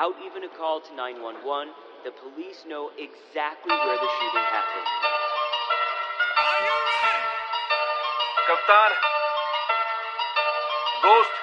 without even a call to 911, the police know exactly where the shooting happened. Are you ready? Kaptan, dost,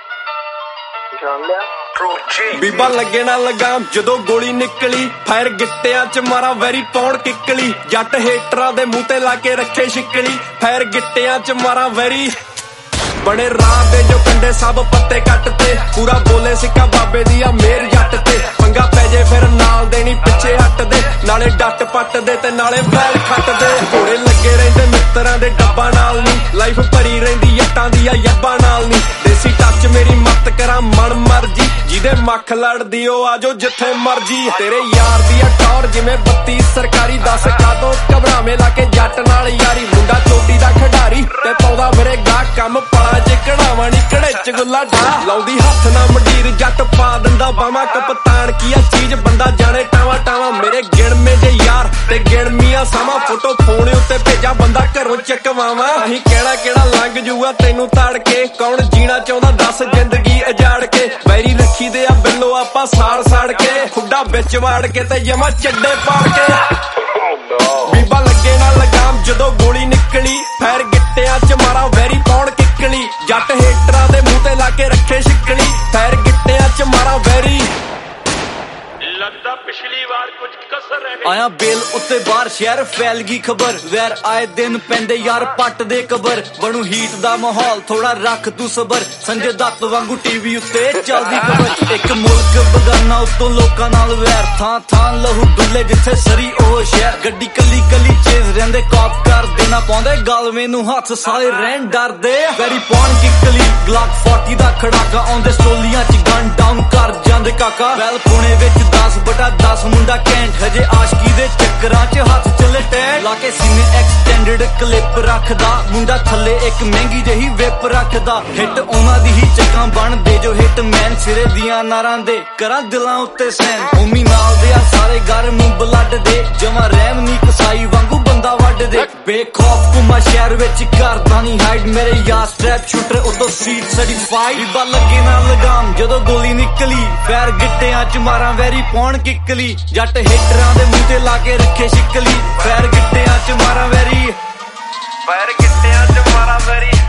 ਬੀਬਾ ਲੱਗੇ ਨਾ ਲਗਾਮ ਜਦੋਂ ਗੋਲੀ ਨਿਕਲੀ ਫਾਇਰ ਗਿੱਟਿਆਂ ਚ ਮਾਰਾ ਵੈਰੀ ਪੌਣ ਕਿੱਕਲੀ ਜੱਟ ਹੇਟਰਾਂ ਦੇ ਮੂੰਹ ਤੇ ਲਾ ਕੇ ਰੱਖੇ ਛਿੱਕਲੀ ਫਾਇਰ ਗਿੱਟਿਆਂ ਚ ਮਾਰਾ ਵੈਰੀ ਬਣੇ ਰਾਹ ਦੇ ਜੋ ਕੰਡੇ ਸਭ ਪੱਤੇ ਕੱਟ ਤੇ ਪੂਰਾ ਬੋਲੇ ਸਿੱਕਾ ਬਾਬੇ ਦੀ ਆ ਮੇਰ ਜੱਟ ਤੇ ਪੰਗਾ ਪੈ ਜੇ ਫਿਰ ਨਾਲ ਦੇਣੀ ਪਿੱਛੇ ਹੱਟ ਦੇ ਨਾਲੇ ਡੱਟ ਪੱਟ ਦੇ ਤੇ ਨਾਲੇ ਵੈਲ ਖੱਟ ਦੇ ਘੋੜੇ ਲੱਗੇ ਰਹਿੰਦੇ ਮਿੱਤਰਾਂ ਦੇ ਡੱਬਾ ਨਾਲ ਨਹੀਂ ਲਾਈਫ ਭਰੀ ਰਹਿੰਦੀ ਜੱਟਾਂ ਦੀ ਆ ਯੱਬਾਂ ਨਾਲ ਨਹੀਂ ਦੇਸੀ ਟੱਚ ਮੇਰੀ ਮੱਤ ਕਰਾਂ ਮਨ ਮਰਜੀ ਜਿਹਦੇ ਮੱਖ ਲੜਦੀ ਉਹ ਆਜੋ ਜਿੱਥੇ ਮਰਜੀ ਤੇਰੇ ਯਾਰ ਦੀ ਆ ਟੌਰ ਜਿਵੇਂ 32 ਸਰਕਾਰੀ 10 ਕਾਦੋਂ ਘਬਰਾਵੇਂ ਲਾ ਕੇ ਜੱਟ ਨਾਲ ਯਾਰੀ ਮੁੰਡਾ ਚੋਟੀ ਦਾ ਖਿਡਾਰੀ ਤੇ ਪਾਉਂਦਾ ਮੇਰੇ ਗਾਹ ਕੰਮ ਪਲਾ ਜੇ ਕਢਾਵਾਂ ਨੀ ਕੜੇ ਚ ਗੁੱਲਾ ਢਾ ਲਾਉਂਦੀ ਹੱਥ ਨਾ ਮੰਡੀਰ ਜੱਟ ਪਾ ਦਿੰਦਾ ਬਾਵਾ ਕਪਤਾਨ ਕੀ ਆ ਚੀਜ਼ ਬੰਦਾ ਜਾਣੇ ਟਾਵਾ ਟਾਵਾ ਮੇਰੇ ਗਿਣਵੇਂ ਜੇ ਯਾਰ ਤੇ ਗਿਣਮੀਆਂ ਸਾਵਾਂ ਫੋਟੋ ਫੋਨ ਉੱਤੇ ਭੇਜਾ ਬੰਦਾ ਘਰੋਂ ਚੱਕਵਾਵਾਂ ਅਸੀਂ ਕਿਹੜਾ ਲੰਘ ਜੂਗਾ ਤੈਨੂੰ ਤੜ ਕੇ ਕੌਣ ਜੀਣਾ ਚਾਹੁੰਦਾ ਦੱਸ ਜ਼ਿੰਦਗੀ ਉਜਾੜ ਕੇ ਵੈਰੀ ਰੱਖੀ ਦੇ ਆ ਬਿੱਲੋ ਆਪਾਂ ਸਾੜ ਕੇ ਖੁੱਡਾ ਵਿੱਚ ਵਾੜ ਕੇ ਤੇ ਜਮਾ ਚੱਡੇ ਪਾੜ ਕੇ ਬੀਬਾ ਲੱਗੇ ਨਾ ਲਗਾਮ ਜਦੋਂ ਗੋਲੀ ਨਿਕਲੀ ਫੈਰ ਗਿੱਟਿਆਂ ਚ ਮਾਰਾ ਵੈਰੀ ਪੌਣ ਕਿੱਕਲੀ ਜੱਟ ਹੇਟਰਾਂ ਦੇ ਮੂੰਹ ਤੇ ਲਾ ਕੇ ਰੱਖੇ ਛਿੱਕਲੀ ਫੈਰ ਗਿੱਟਿਆਂ ਚ ਮਾਰਾ ਵੈਰੀ लगता पिछली बार कुछ कसर रह गई। ਆਇਆ ਬੇਲ ਉੱਤੇ ਬਾਹਰ ਸ਼ਹਿਰ ਫੈਲ ਗਈ ਖਬਰ ਵੈਰ ਆਏ ਦਿਨ ਪੈਂਦੇ ਯਾਰ ਪੱਟ ਦੇ ਕਬਰ ਬਣੂ ਹੀਟ ਦਾ ਮਾਹੌਲ ਥੋੜਾ ਰੱਖ ਤੂੰ ਸਬਰ ਸੰਜੇ ਦੱਤ ਵਾਂਗੂ ਟੀਵੀ ਉੱਤੇ ਚੱਲਦੀ ਖਬਰ ਇੱਕ ਮੁਲਕ ਬਗਾਨਾ ਉੱਤੋਂ ਲੋਕਾਂ ਨਾਲ ਵੈਰ ਥਾਂ ਲਹੂ ਡੁੱਲੇ ਜਿੱਥੇ ਸਰੀ ਉਹ ਸ਼ਹਿਰ ਗੱਡੀ ਕੱਲੀ ਚੇਜ਼ ਰਹਿੰਦੇ ਕਾਪ ਕਰ ਦੇਣਾ ਪਾਉਂਦੇ ਗਲਵੇਂ ਨੂੰ ਹੱਥ ਸਾਰੇ ਰਹਿਣ ਡਰਦੇ ਵੈਰੀ ਪੌਣ ਕਿੱਕਲੀ ਗਲੱਕ 40 ਦਾ ਖੜਾਕਾ ਆਉਂਦੇ ਸਟੋਲੀਆਂ ਚ ਗਨ ਡਾਊਨ ਕਰ ਜਾਂਦੇ ਕਾਕਾ ਵੈਲ ਪੁਣੇ ਵਿੱਚ 10/10 ਮੁੰਡਾ ਕੈਂਟ ਹਜੇ ਆਸ਼ਕੀ ਦੇ ਚੱਕਰਾਂ 'ਚ ਹੱਥ ਚੱਲੇ ਟੈਟ ਲਾ ਕੇ ਸੀਨੇ ਐਕਸਟੈਂਡਡ ਕਲਿੱਪ ਰੱਖਦਾ ਮੁੰਡਾ ਥੱਲੇ ਇੱਕ ਮਹਿੰਗੀ ਜਿਹੀ ਵਿਪ ਰੱਖਦਾ ਹਿੱਟ ਉਹਨਾਂ ਦੀ ਹੀ ਚੱਕਾਂ ਬਣਦੇ ਜੋ ਹਿੱਟ ਮੈਨ ਸਿਰੇ ਦੀਆਂ ਨਾਰਾਂ ਦੇ ਕਰਾਂ ਦਿਲਾਂ ਉੱਤੇ ਸੈਨ ਹੋਮੀ ਨਾਲ ਦੇ ਆ ਸਾਰੇ ਗਰਮ ਬਲੱਡ ਦੇ ਜਮਾ ਰਹਿਮ ਨੀ ਕਸਾਈ ਵਾਂਗੂ ਬੰਦਾ ਵੱਢ ਦੇ ਬੇਖੌਫ ਕੁਮਾ ਸ਼ਹਿਰ ਵਿੱਚ ਕਰਦਾ ਨਹੀਂ ਹਾਈਡ ਮੇਰੇ ਯਾਰ ਸਟ੍ਰੈਪ ਸ਼ੂਟਰ ਉਦੋਂ ਸੀਟ ਸਰਟੀਫਾਈਡ ਬੀਬਾ ਲੱਗੇ ਨਾ ਲਗਾਮ ਜਦੋਂ ਗੋਲੀ ਨਿਕਲੀ ਫੈਰ ਗਿੱਟਿਆਂ 'ਚ ਮਾਰਾਂ ਵੈਰੀ ਪੌਣ ਕਿੱਕਲੀ ਜੱਟ ਹੇਟਰਾਂ ਦੇ ਮੂੰਹ ਤੇ ਲਾ ਕੇ ਰੱਖੇ ਛਿੱਕਲੀ ਫੈਰ ਗਿੱਟਿਆਂ 'ਚ ਮਾਰਾਂ ਵੈਰੀ ਫੈਰ ਗਿੱਟਿਆਂ 'ਚ ਮਾਰਾਂ ਵੈਰੀ